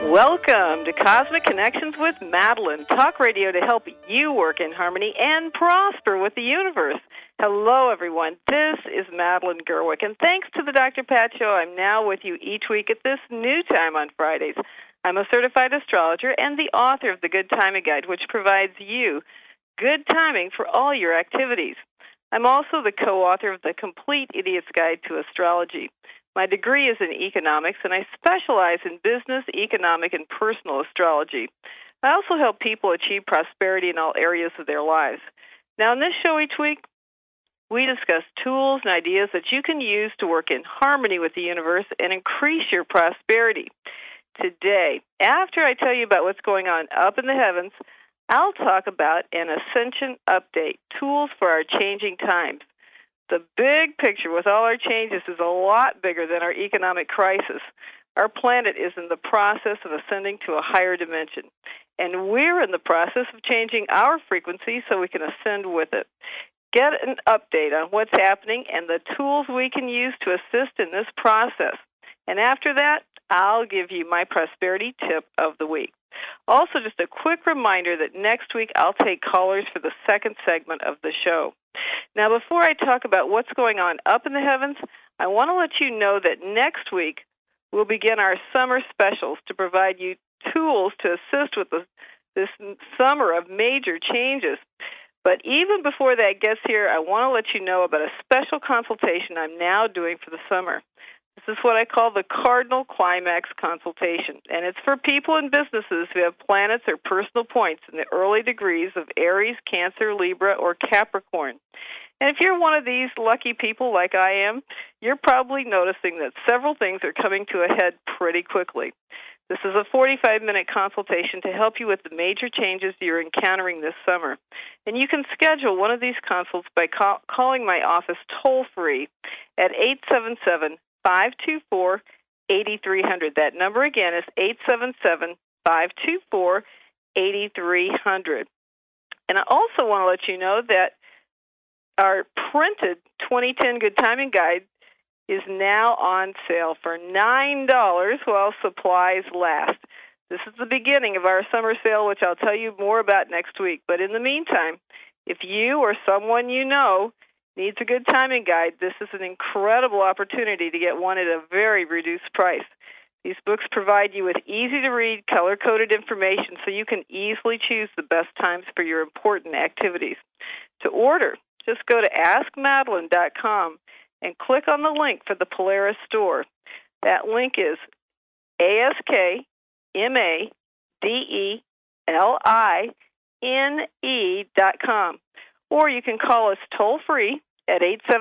Welcome to Cosmic Connections with Madeline, talk radio to help you work in harmony and prosper with the universe. Hello, everyone. This is Madeline Gerwick, and thanks to the Dr. Pat Show, I'm now with you each week at this new time on Fridays. I'm a certified astrologer and the author of the Good Timing Guide, which provides you good timing for all your activities. I'm also the co-author of the Complete Idiot's Guide to Astrology. My degree is in economics, and I specialize in business, economic, and personal astrology. I also help people achieve prosperity in all areas of their lives. Now, in this show each week, we discuss tools and ideas that you can use to work in harmony with the universe and increase your prosperity. Today, after I tell you about what's going on up in the heavens, I'll talk about an ascension update, tools for our changing times. The big picture with all our changes is a lot bigger than our economic crisis. Our planet is in the process of ascending to a higher dimension, and we're in the process of changing our frequency so we can ascend with it. Get an update on what's happening and the tools we can use to assist in this process. And after that, I'll give you my prosperity tip of the week. Also, just a quick reminder that next week I'll take callers for the second segment of the show. Now, before I talk about what's going on up in the heavens, I want to let you know that next week we'll begin our summer specials to provide you tools to assist with this summer of major changes. But even before that gets here, I want to let you know about a special consultation I'm now doing for the summer. This is what I call the Cardinal Climax Consultation, and it's for people and businesses who have planets or personal points in the early degrees of Aries, Cancer, Libra, or Capricorn. And if you're one of these lucky people like I am, you're probably noticing that several things are coming to a head pretty quickly. This is a 45-minute consultation to help you with the major changes you're encountering this summer. And you can schedule one of these consults by calling my office toll-free at 877-524-8300. That number again is 877-524-8300. And I also want to let you know that our printed 2010 Good Timing Guide is now on sale for $9 while supplies last. This is the beginning of our summer sale, which I'll tell you more about next week. But in the meantime, if you or someone you know needs a Good Timing Guide, this is an incredible opportunity to get one at a very reduced price. These books provide you with easy-to-read, color-coded information so you can easily choose the best times for your important activities. To order, just go to AskMadeline.com and click on the link for the Polaris store. That link is AskMadeline.com. Or you can call us toll-free at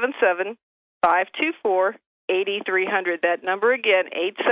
877-524-8300. That number again,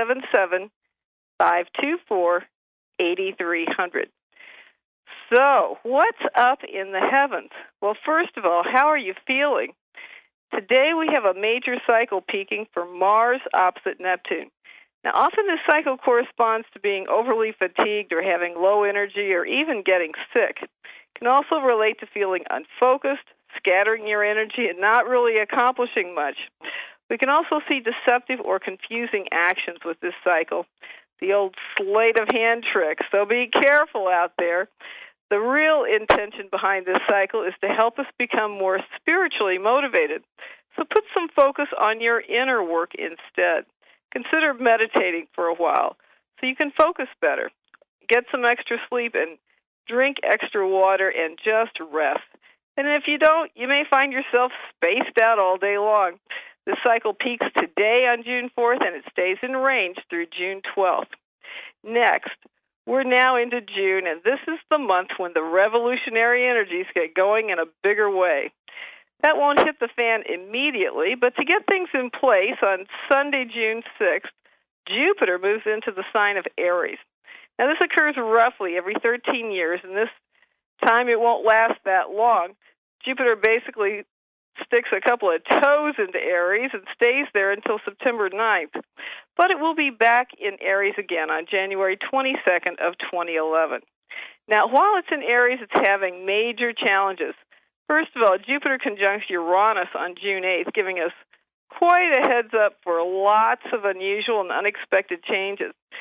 877-524-8300. So, what's up in the heavens? Well, first of all, how are you feeling? Today we have a major cycle peaking for Mars opposite Neptune. Now, often this cycle corresponds to being overly fatigued or having low energy or even getting sick. It can also relate to feeling unfocused, scattering your energy, and not really accomplishing much. We can also see deceptive or confusing actions with this cycle, the old sleight of hand trick, so be careful out there. The real intention behind this cycle is to help us become more spiritually motivated. So put some focus on your inner work instead. Consider meditating for a while so you can focus better. Get some extra sleep and drink extra water and just rest. And if you don't, you may find yourself spaced out all day long. This cycle peaks today on June 4th, and it stays in range through June 12th. Next, we're now into June, and this is the month when the revolutionary energies get going in a bigger way. That won't hit the fan immediately, but to get things in place, on Sunday, June 6th, Jupiter moves into the sign of Aries. Now, this occurs roughly every 13 years, and this time it won't last that long. Jupiter basically sticks a couple of toes into Aries and stays there until September 9th. But it will be back in Aries again on January 22nd of 2011. Now, while it's in Aries, it's having major challenges. First of all, Jupiter conjuncts Uranus on June 8th, giving us quite a heads up for lots of unusual and unexpected changes.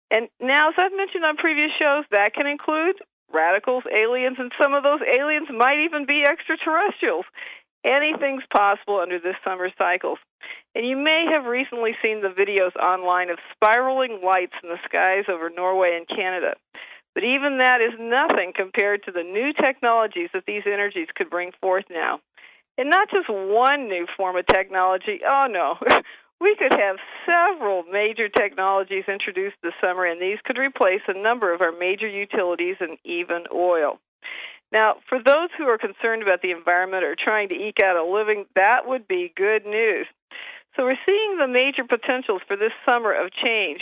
And now, as I've mentioned on previous shows, that can include radicals, aliens, and some of those aliens might even be extraterrestrials. Anything's possible under this summer cycle. And you may have recently seen the videos online of spiraling lights in the skies over Norway and Canada. But even that is nothing compared to the new technologies that these energies could bring forth now. And not just one new form of technology. Oh, no. We could have several major technologies introduced this summer, and these could replace a number of our major utilities and even oil. Now, for those who are concerned about the environment or trying to eke out a living, that would be good news. So we're seeing the major potentials for this summer of change.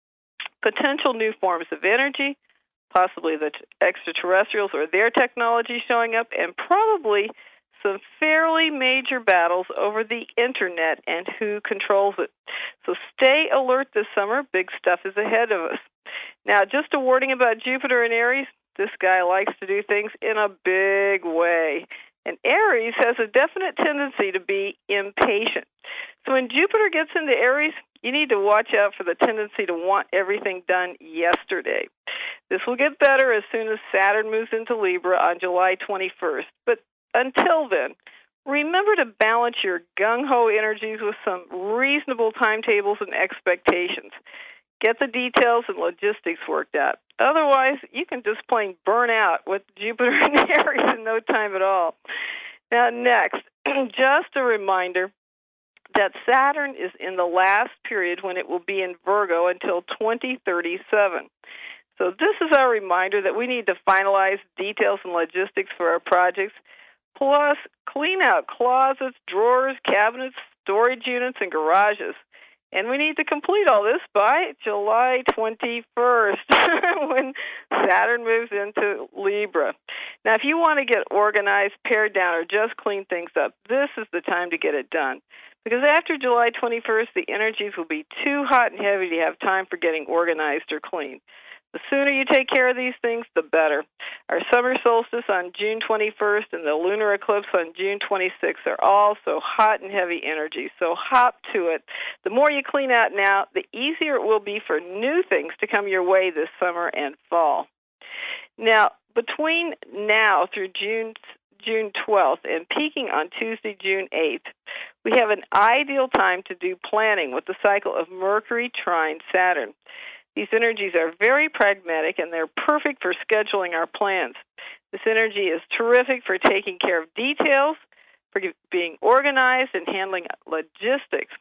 Potential new forms of energy, possibly the extraterrestrials or their technology showing up, and probably some fairly major battles over the Internet and who controls it. So stay alert this summer. Big stuff is ahead of us. Now, just a warning about Jupiter and Aries. This guy likes to do things in a big way. And Aries has a definite tendency to be impatient. So when Jupiter gets into Aries, you need to watch out for the tendency to want everything done yesterday. This will get better as soon as Saturn moves into Libra on July 21st. But until then, remember to balance your gung-ho energies with some reasonable timetables and expectations. Get the details and logistics worked out. Otherwise, you can just plain burn out with Jupiter and Aries in no time at all. Now, next, just a reminder that Saturn is in the last period when it will be in Virgo until 2037. So this is our reminder that we need to finalize details and logistics for our projects, plus clean out closets, drawers, cabinets, storage units, and garages. And we need to complete all this by July 21st when Saturn moves into Libra. Now, if you want to get organized, pared down, or just clean things up, this is the time to get it done. Because after July 21st, the energies will be too hot and heavy to have time for getting organized or clean. The sooner you take care of these things, the better. Our summer solstice on June 21st and the lunar eclipse on June 26th are also hot and heavy energy, so hop to it. The more you clean out now, the easier it will be for new things to come your way this summer and fall. Now, between now through June 12th and peaking on Tuesday, June 8th, we have an ideal time to do planning with the cycle of Mercury trine Saturn. These energies are very pragmatic, and they're perfect for scheduling our plans. This energy is terrific for taking care of details, for being organized, and handling logistics.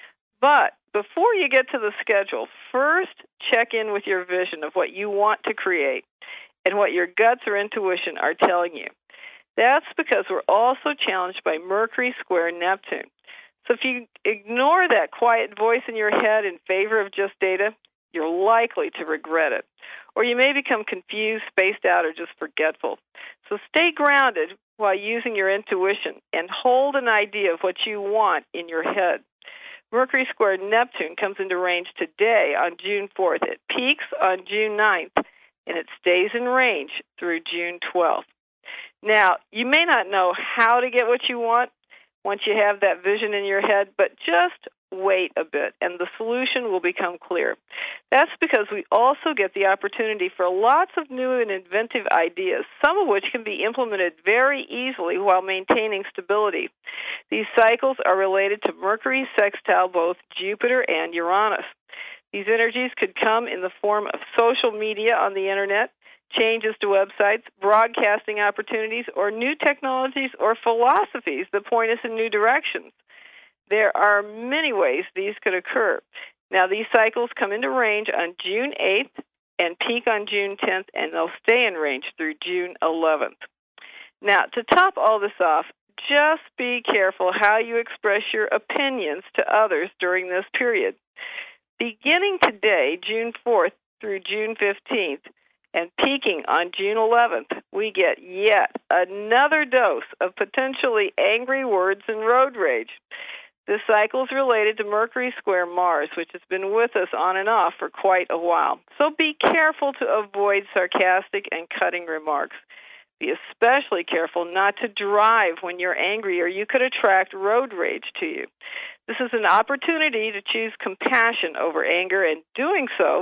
But before you get to the schedule, first check in with your vision of what you want to create and what your guts or intuition are telling you. That's because we're also challenged by Mercury square Neptune. So if you ignore that quiet voice in your head in favor of just data, you're likely to regret it. Or you may become confused, spaced out, or just forgetful. So stay grounded while using your intuition and hold an idea of what you want in your head. Mercury square Neptune comes into range today on June 4th. It peaks on June 9th, and it stays in range through June 12th. Now, you may not know how to get what you want once you have that vision in your head, but just wait a bit, and the solution will become clear. That's because we also get the opportunity for lots of new and inventive ideas, some of which can be implemented very easily while maintaining stability. These cycles are related to Mercury sextile both Jupiter and Uranus. These energies could come in the form of social media on the Internet, changes to websites, broadcasting opportunities, or new technologies or philosophies that point us in new directions. There are many ways these could occur. Now, these cycles come into range on June 8th and peak on June 10th, and they'll stay in range through June 11th. Now, to top all this off, just be careful how you express your opinions to others during this period. Beginning today, June 4th through June 15th, and peaking on June 11th, we get yet another dose of potentially angry words and road rage. This cycle is related to Mercury square Mars, which has been with us on and off for quite a while. So be careful to avoid sarcastic and cutting remarks. Be especially careful not to drive when you're angry, or you could attract road rage to you. This is an opportunity to choose compassion over anger, and doing so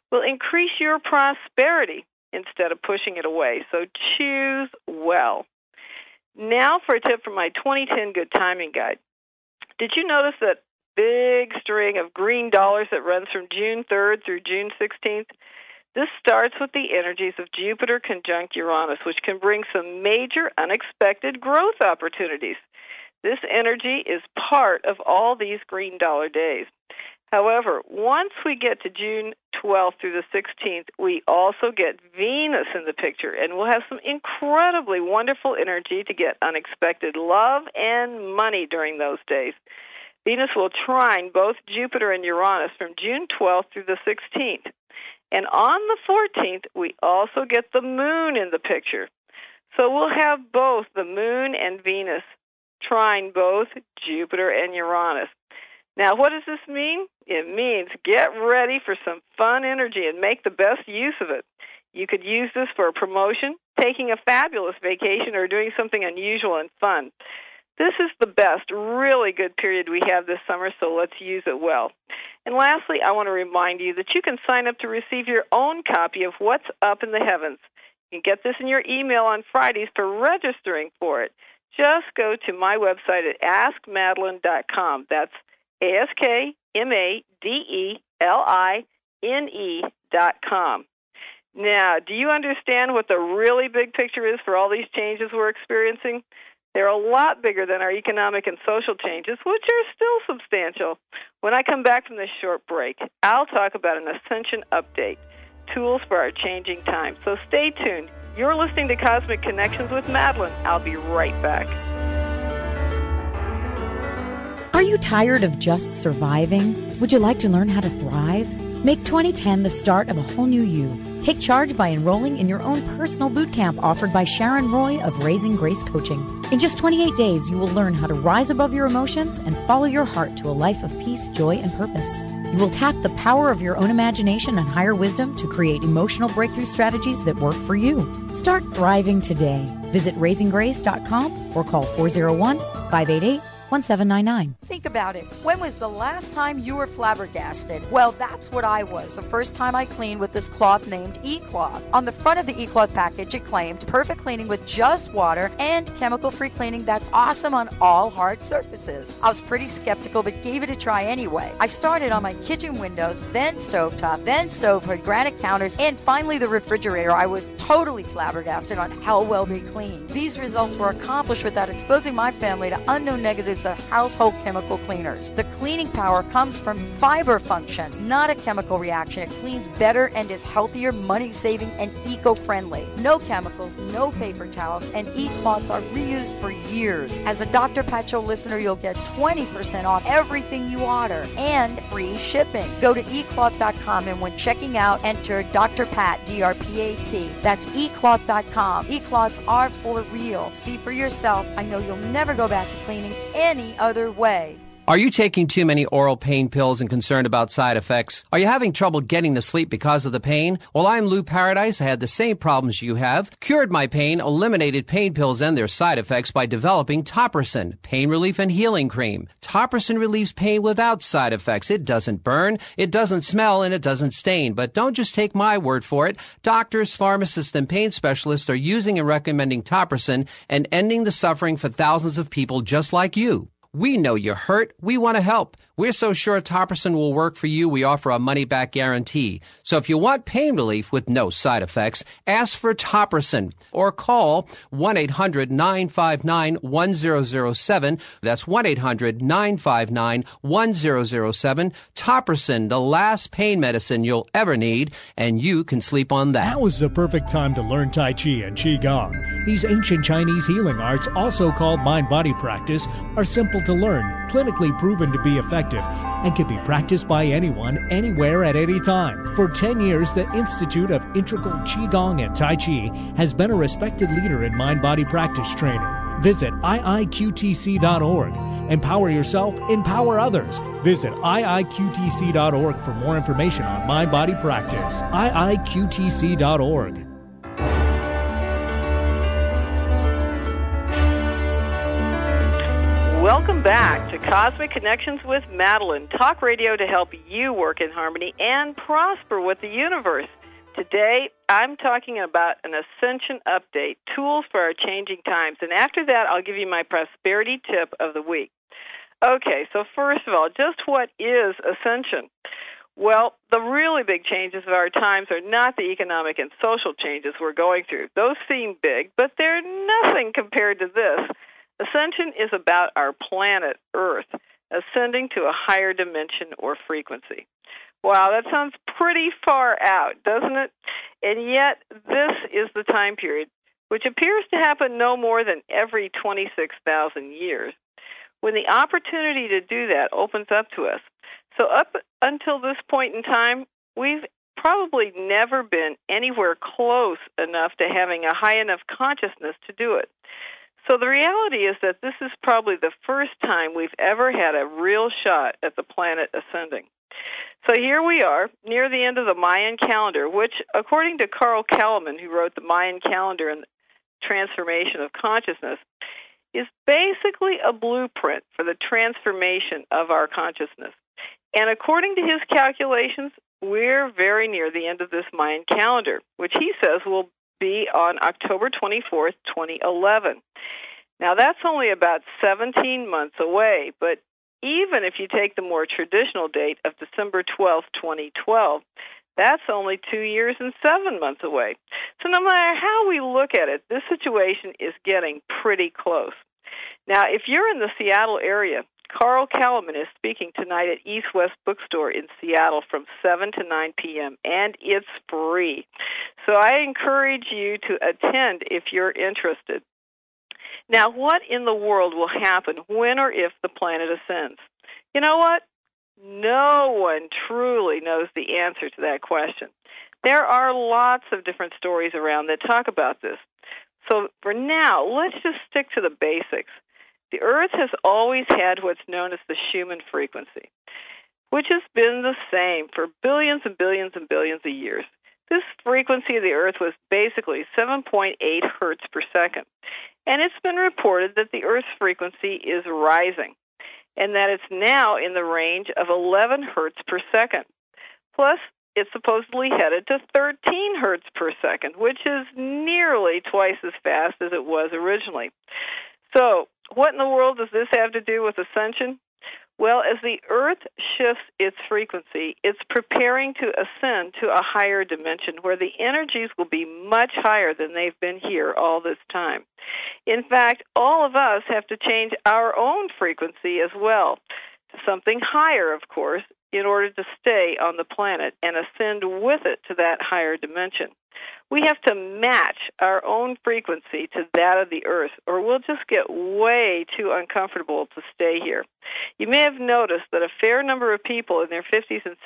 will increase your prosperity instead of pushing it away. So choose well. Now for a tip from my 2010 Good Timing Guide. Did you notice that big string of green dollars that runs from June 3rd through June 16th? This starts with the energies of Jupiter conjunct Uranus, which can bring some major unexpected growth opportunities. This energy is part of all these green dollar days. However, once we get to June 12th through the 16th, we also get Venus in the picture, and we'll have some incredibly wonderful energy to get unexpected love and money during those days. Venus will trine both Jupiter and Uranus from June 12th through the 16th. And on the 14th, we also get the moon in the picture. So we'll have both the moon and Venus trine both Jupiter and Uranus. Now, what does this mean? It means get ready for some fun energy and make the best use of it. You could use this for a promotion, taking a fabulous vacation, or doing something unusual and fun. This is the best, really good period we have this summer, so let's use it well. And lastly, I want to remind you that you can sign up to receive your own copy of What's Up in the Heavens. You can get this in your email on Fridays for registering for it. Just go to my website at AskMadeline.com. That's AskMadeline.com. Now, do you understand what the really big picture is for all these changes we're experiencing? They're a lot bigger than our economic and social changes, which are still substantial. When I come back from this short break, I'll talk about an Ascension update, tools for our changing times. So stay tuned. You're listening to Cosmic Connections with Madeline. I'll be right back. Are you tired of just surviving? Would you like to learn how to thrive? Make 2010 the start of a whole new you. Take charge by enrolling in your own personal boot camp offered by Sharon Roy of Raising Grace Coaching. In just 28 days, you will learn how to rise above your emotions and follow your heart to a life of peace, joy, and purpose. You will tap the power of your own imagination and higher wisdom to create emotional breakthrough strategies that work for you. Start thriving today. Visit raisinggrace.com or call 401-588-1799. Think about it. When was the last time you were flabbergasted? Well, that's what I was the first time I cleaned with this cloth named E-Cloth. On the front of the E-Cloth package, it claimed perfect cleaning with just water and chemical-free cleaning that's awesome on all hard surfaces. I was pretty skeptical, but gave it a try anyway. I started on my kitchen windows, then stovetop, then stove hood, granite counters, and finally the refrigerator. I was totally flabbergasted on how well they cleaned. These results were accomplished without exposing my family to unknown negatives of household chemical cleaners. The cleaning power comes from fiber function, not a chemical reaction. It cleans better and is healthier, money-saving, and eco-friendly. No chemicals, no paper towels, and E-Cloths are reused for years. As a Dr. Pat Show listener, you'll get 20% off everything you order and free shipping. Go to ecloth.com and when checking out, enter Dr. Pat, D-R-P-A-T. That's ecloth.com. E-Cloths are for real. See for yourself. I know you'll never go back to cleaning any other way. Are you taking too many oral pain pills and concerned about side effects? Are you having trouble getting to sleep because of the pain? Well, I'm Lou Paradise. I had the same problems you have. Cured my pain, eliminated pain pills and their side effects by developing Topricin, pain relief and healing cream. Topricin relieves pain without side effects. It doesn't burn, it doesn't smell, and it doesn't stain. But don't just take my word for it. Doctors, pharmacists, and pain specialists are using and recommending Topricin and ending the suffering for thousands of people just like you. We know you're hurt. We want to help. We're so sure Topricin will work for you, we offer a money-back guarantee. So if you want pain relief with no side effects, ask for Topricin or call 1-800-959-1007. That's 1-800-959-1007. Topricin, the last pain medicine you'll ever need, and you can sleep on that. Now is the perfect time to learn Tai Chi and Qigong. These ancient Chinese healing arts, also called mind-body practice, are simple to learn, clinically proven to be effective, and can be practiced by anyone, anywhere, at any time. For 10 years, the Institute of Integral Qigong and Tai Chi has been a respected leader in mind-body practice training. Visit iiqtc.org. Empower yourself, empower others. Visit iiqtc.org for more information on mind-body practice. iiqtc.org. Welcome Welcome back to Cosmic Connections with Madeline, talk radio to help you work in harmony and prosper with the universe. Today, I'm talking about an ascension update, tools for our changing times. And after that, I'll give you my prosperity tip of the week. Okay, so first of all, just what is ascension? Well, the really big changes of our times are not the economic and social changes we're going through. Those seem big, but they're nothing compared to this. Ascension is about our planet, Earth, ascending to a higher dimension or frequency. Wow, that sounds pretty far out, doesn't it? And yet, this is the time period, which appears to happen no more than every 26,000 years, when the opportunity to do that opens up to us. So up until this point in time, we've probably never been anywhere close enough to having a high enough consciousness to do it. So the reality is that this is probably the first time we've ever had a real shot at the planet ascending. So here we are, near the end of the Mayan calendar, which, according to Carl Kalman, who wrote the Mayan calendar and Transformation of Consciousness, is basically a blueprint for the transformation of our consciousness. And according to his calculations, we're very near the end of this Mayan calendar, which he says will be on October 24th, 2011. Now, that's only about 17 months away, but even if you take the more traditional date of December 12th, 2012, that's only 2 years and 7 months away. So no matter how we look at it, this situation is getting pretty close. Now, if you're in the Seattle area, Carl Kalman is speaking tonight at East West Bookstore in Seattle from 7 to 9 p.m., and it's free. So I encourage you to attend if you're interested. Now, what in the world will happen when or if the planet ascends? You know what? No one truly knows the answer to that question. There are lots of different stories around that talk about this. So for now, let's just stick to the basics. The Earth has always had what's known as the Schumann frequency, which has been the same for billions and billions and billions of years. This frequency of the Earth was basically 7.8 hertz per second, and it's been reported that the Earth's frequency is rising, and that it's now in the range of 11 hertz per second. Plus, it's supposedly headed to 13 hertz per second, which is nearly twice as fast as it was originally. So, what in the world does this have to do with ascension? Well, as the Earth shifts its frequency, it's preparing to ascend to a higher dimension where the energies will be much higher than they've been here all this time. In fact, all of us have to change our own frequency as well to something higher, of course, in order to stay on the planet and ascend with it to that higher dimension. We have to match our own frequency to that of the Earth, or we'll just get way too uncomfortable to stay here. You may have noticed that a fair number of people in their 50s and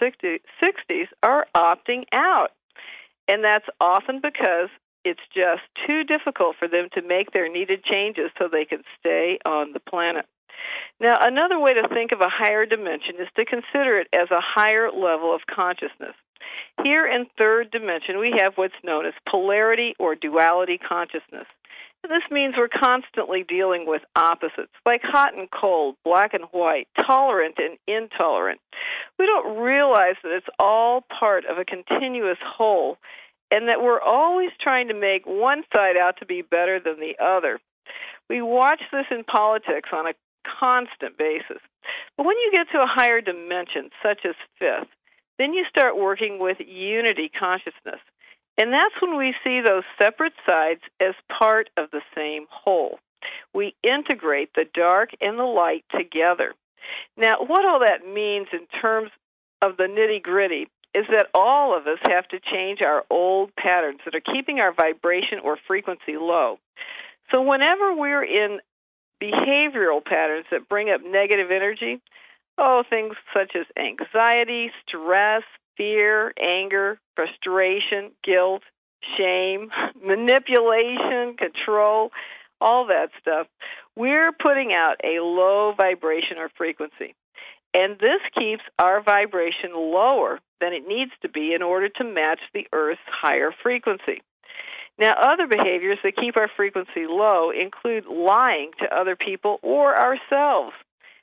60s are opting out, and that's often because it's just too difficult for them to make their needed changes so they can stay on the planet. Now, another way to think of a higher dimension is to consider it as a higher level of consciousness. Here in third dimension, we have what's known as polarity or duality consciousness. This means we're constantly dealing with opposites, like hot and cold, black and white, tolerant and intolerant. We don't realize that it's all part of a continuous whole, and that we're always trying to make one side out to be better than the other. We watch this in politics on a constant basis. But when you get to a higher dimension, such as fifth, then you start working with unity consciousness. And that's when we see those separate sides as part of the same whole. We integrate the dark and the light together. Now, what all that means in terms of the nitty-gritty is that all of us have to change our old patterns that are keeping our vibration or frequency low. So whenever we're in behavioral patterns that bring up negative energy, things such as anxiety, stress, fear, anger, frustration, guilt, shame, manipulation, control, all that stuff, we're putting out a low vibration or frequency. And this keeps our vibration lower than it needs to be in order to match the Earth's higher frequency. Now, other behaviors that keep our frequency low include lying to other people or ourselves.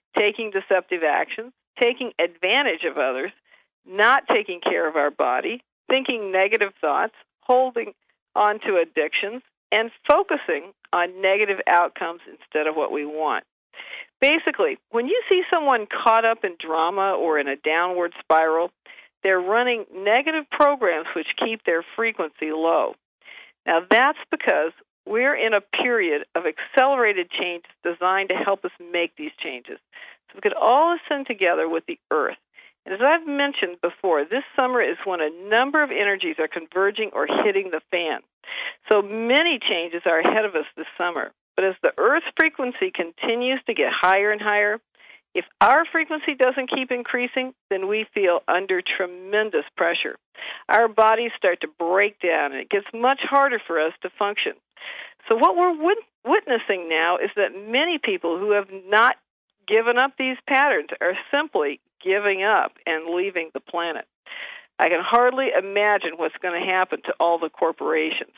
taking deceptive actions, taking advantage of others, not taking care of our body, thinking negative thoughts, holding on to addictions, and focusing on negative outcomes instead of what we want. Basically, when you see someone caught up in drama or in a downward spiral, they're running negative programs which keep their frequency low. Now, that's because we're in a period of accelerated change designed to help us make these changes, so we could all ascend together with the Earth. And as I've mentioned before, this summer is when a number of energies are converging or hitting the fan. So many changes are ahead of us this summer. But as the Earth's frequency continues to get higher and higher, if our frequency doesn't keep increasing, then we feel under tremendous pressure. Our bodies start to break down, and it gets much harder for us to function. So what we're witnessing now is that many people who have not given up these patterns are simply giving up and leaving the planet. I can hardly imagine what's going to happen to all the corporations.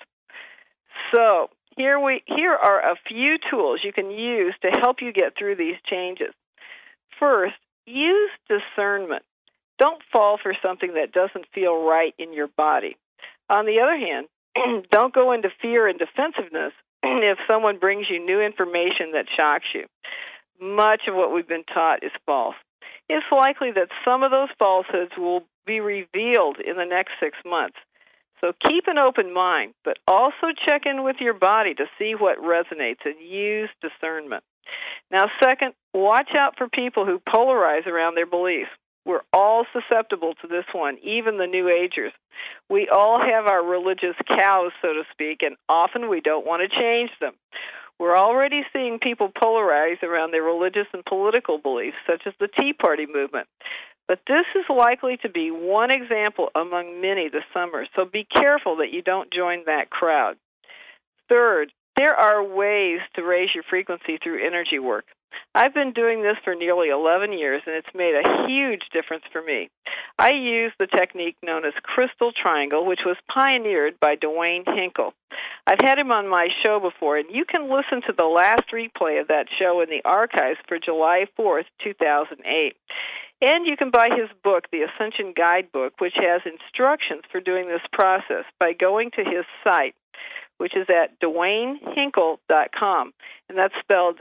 So here are a few tools you can use to help you get through these changes. First, use discernment. Don't fall for something that doesn't feel right in your body. On the other hand, don't go into fear and defensiveness if someone brings you new information that shocks you. Much of what we've been taught is false. It's likely that some of those falsehoods will be revealed in the next 6 months. So keep an open mind, but also check in with your body to see what resonates and use discernment. Now, second, watch out for people who polarize around their beliefs. We're all susceptible to this one, even the New Agers. We all have our religious cows, so to speak, and often we don't want to change them. We're already seeing people polarize around their religious and political beliefs, such as the Tea Party movement. But this is likely to be one example among many this summer, so be careful that you don't join that crowd. Third, there are ways to raise your frequency through energy work. I've been doing this for nearly 11 years, and it's made a huge difference for me. I use the technique known as Crystal Triangle, which was pioneered by Dwayne Hinkle. I've had him on my show before, and you can listen to the last replay of that show in the archives for July 4th, 2008. And you can buy his book, The Ascension Guidebook, which has instructions for doing this process by going to his site, which is at DwayneHinkle.com, and that's spelled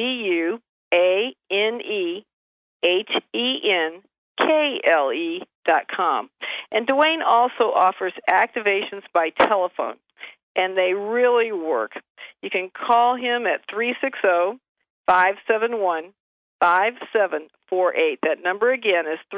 DuaneHenkle.com. And Dwayne also offers activations by telephone, and they really work. You can call him at 360-571-5748. That number again is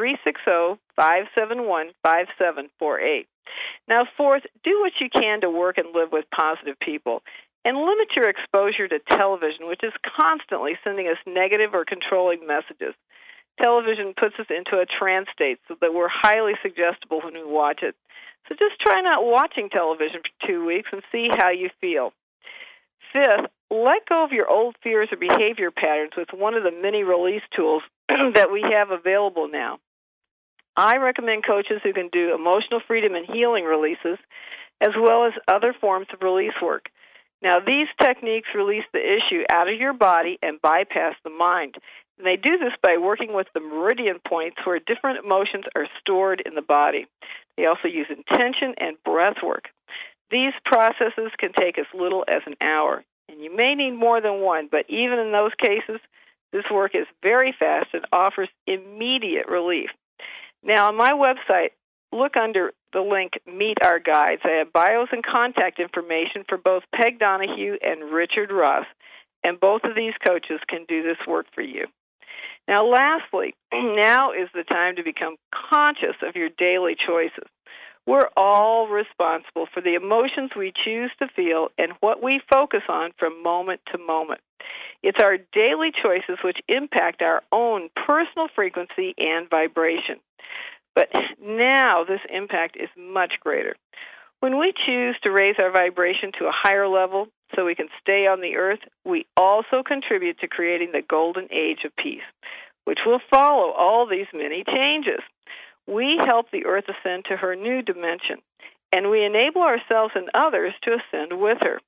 360-571-5748. Now, fourth, do what you can to work and live with positive people. And limit your exposure to television, which is constantly sending us negative or controlling messages. Television puts us into a trance state so that we're highly suggestible when we watch it. So just try not watching television for 2 weeks and see how you feel. Fifth, let go of your old fears or behavior patterns with one of the many release tools that we have available now. I recommend coaches who can do emotional freedom and healing releases, as well as other forms of release work. Now, these techniques release the issue out of your body and bypass the mind. And they do this by working with the meridian points where different emotions are stored in the body. They also use intention and breath work. These processes can take as little as an hour, and you may need more than one, but even in those cases, this work is very fast and offers immediate relief. Now, on my website, look under the link Meet Our Guides. I have bios and contact information for both Peg Donahue and Richard Ross, and both of these coaches can do this work for you. Now, lastly, now is the time to become conscious of your daily choices. We're all responsible for the emotions we choose to feel and what we focus on from moment to moment. It's our daily choices which impact our own personal frequency and vibration. But now this impact is much greater. When we choose to raise our vibration to a higher level so we can stay on the earth, we also contribute to creating the golden age of peace, which will follow all these many changes. We help the earth ascend to her new dimension, and we enable ourselves and others to ascend with her.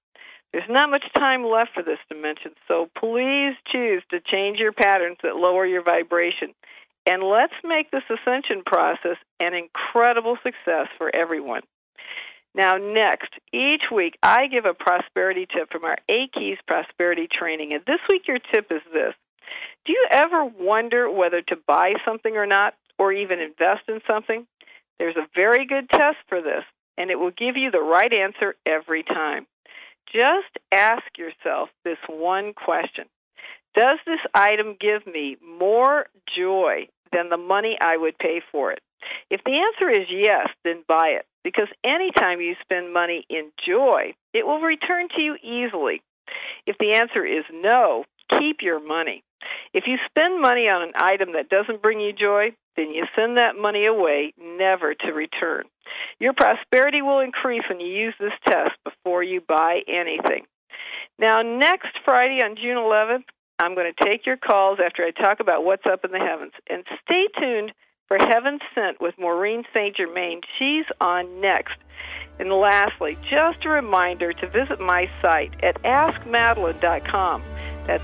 There's not much time left for this dimension, so please choose to change your patterns that lower your vibration. And let's make this ascension process an incredible success for everyone. Now, next, each week I give a prosperity tip from our 8 Keys Prosperity Training. And this week your tip is this. Do you ever wonder whether to buy something or not, or even invest in something? There's a very good test for this, and it will give you the right answer every time. Just ask yourself this one question. Does this item give me more joy than the money I would pay for it? If the answer is yes, then buy it, because anytime you spend money in joy, it will return to you easily. If the answer is no, keep your money. If you spend money on an item that doesn't bring you joy, then you send that money away, never to return. Your prosperity will increase when you use this test before you buy anything. Now, next Friday on June 11th, I'm going to take your calls after I talk about what's up in the heavens. And stay tuned for Heaven Sent with Maureen St. Germain. She's on next. And lastly, just a reminder to visit my site at AskMadeline.com. That's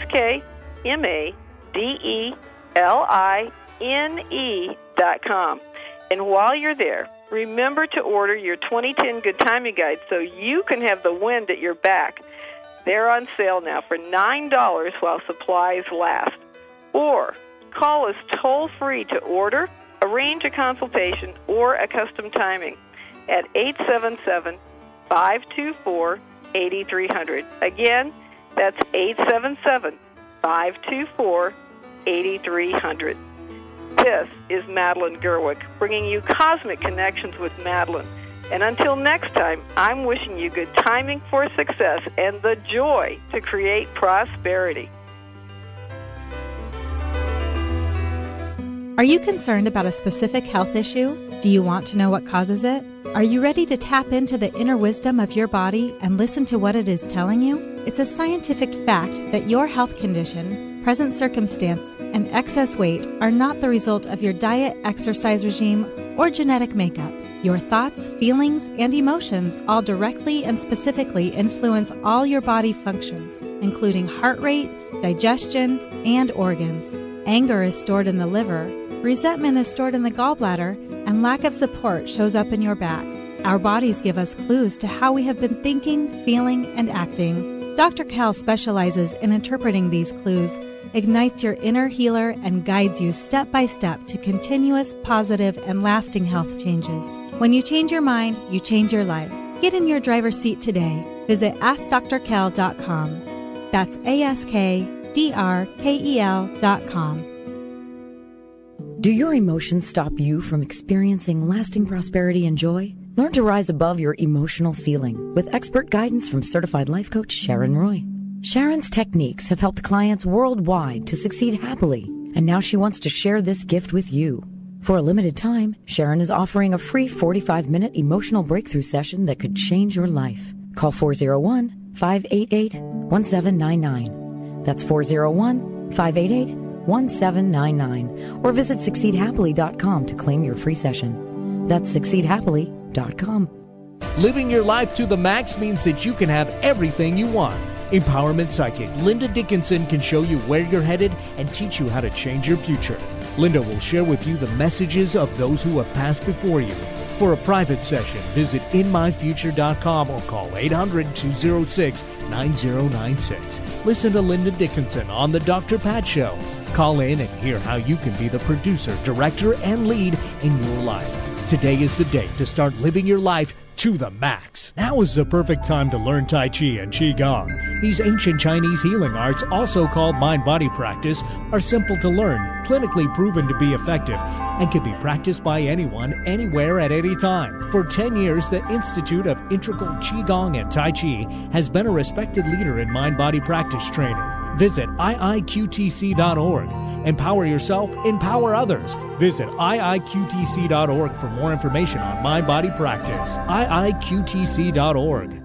AskMadeline.com. And while you're there, remember to order your 2010 Good Timing Guide so you can have the wind at your back. They're on sale now for $9 while supplies last. Or call us toll-free to order, arrange a consultation, or a custom timing at 877-524-8300. Again, that's 877-524-8300. This is Madeline Gerwick, bringing you Cosmic Connections with Madeline. And until next time, I'm wishing you good timing for success and the joy to create prosperity. Are you concerned about a specific health issue? Do you want to know what causes it? Are you ready to tap into the inner wisdom of your body and listen to what it is telling you? It's a scientific fact that your health condition, present circumstance, and excess weight are not the result of your diet, exercise regime, or genetic makeup. Your thoughts, feelings, and emotions all directly and specifically influence all your body functions, including heart rate, digestion, and organs. Anger is stored in the liver, resentment is stored in the gallbladder, and lack of support shows up in your back. Our bodies give us clues to how we have been thinking, feeling, and acting. Dr. Cal specializes in interpreting these clues, ignites your inner healer, and guides you step by step to continuous, positive, and lasting health changes. When you change your mind, you change your life. Get in your driver's seat today. Visit AskDrKel.com. That's AskDrKel.com. Do your emotions stop you from experiencing lasting prosperity and joy? Learn to rise above your emotional ceiling with expert guidance from certified life coach Sharon Roy. Sharon's techniques have helped clients worldwide to succeed happily, and now she wants to share this gift with you. For a limited time, Sharon is offering a free 45-minute emotional breakthrough session that could change your life. Call 401-588-1799. That's 401-588-1799. Or visit SucceedHappily.com to claim your free session. That's SucceedHappily.com. Living your life to the max means that you can have everything you want. Empowerment Psychic Linda Dickinson can show you where you're headed and teach you how to change your future. Linda will share with you the messages of those who have passed before you. For a private session, visit InMyFuture.com or call 800-206-9096. Listen to Linda Dickinson on The Dr. Pat Show. Call in and hear how you can be the producer, director, and lead in your life. Today is the day to start living your life to the max. Now is the perfect time to learn Tai Chi and Qigong. These ancient Chinese healing arts, also called mind-body practice, are simple to learn, clinically proven to be effective, and can be practiced by anyone, anywhere, at any time. For 10 years, the Institute of Integral Qigong and Tai Chi has been a respected leader in mind-body practice training. Visit iiqtc.org. Empower yourself, empower others. Visit iiqtc.org for more information on mind-body practice. iiqtc.org.